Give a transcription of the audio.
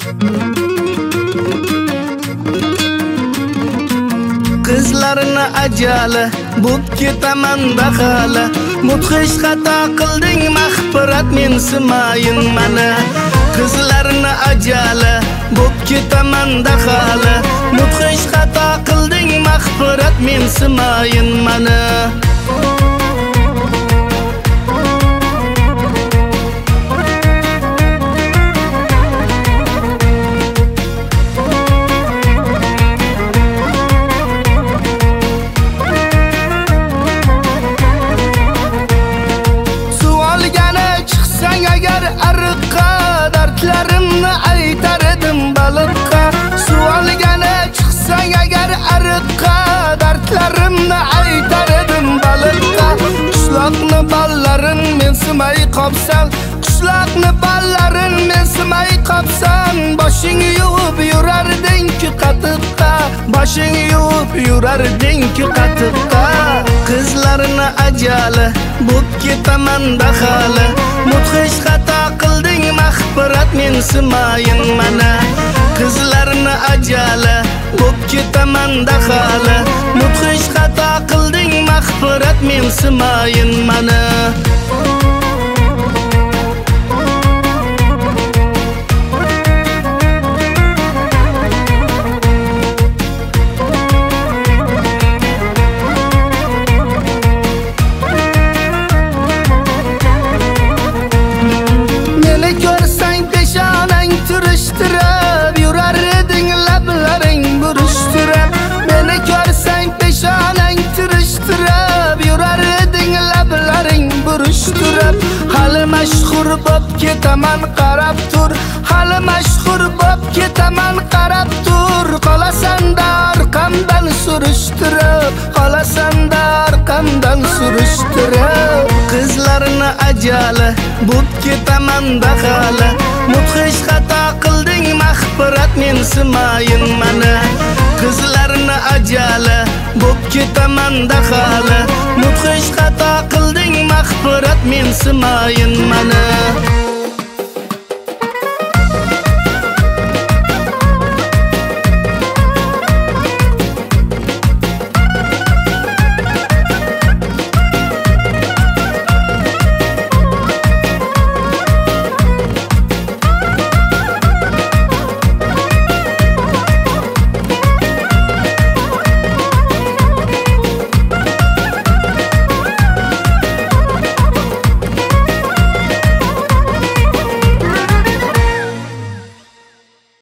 Qizlarni ajali bo'p ketaman daxala. Mudhish xato qilding mahfirat mensimayin mana. Qizlarni ajali bo'p ketaman daxala. Mudhish xato qilding mahfirat mensimayin mana. Dardlarimni aytar edim baliqqa. Suolgana chiqsang agar ariqqa, dardlarimni aytar edim baliqqa. Qishloqni ballarin mensimay qopsan, qishloqni ballarin mensimay qopsan, boshing yuvib yurarding-ki qatiqqa, boshing yuvib yurarding-ki qatiqqa. Qizlarni ajali bo'p ketaman daxala. Mudhish xato qilding mahfirat mensimayin mana. Qizlarni ajali bo'p ketaman daxala. Mudhish xato qilding mahfirat mensimayin mana. Turishtirib yurar eding lablaring burishtirib. Meni ko'rsang peshonang turishtirib yurar eding lablaring burishtirib. Hali mashhur bo'p ketaman qarab tur, hali mashhur bo'p ketaman qarab tur. Qolasan-da orqamdan surishtirib, qolasan-da orqamdan surishtirib. Qizlarni ajali bo'p ketaman daxala. Mudhish xato qilding mahfirat mensimayin mana. Qizlarni ajali bo'p ketaman daxala. Mudhish xato qilding mahfirat mensimayin mana.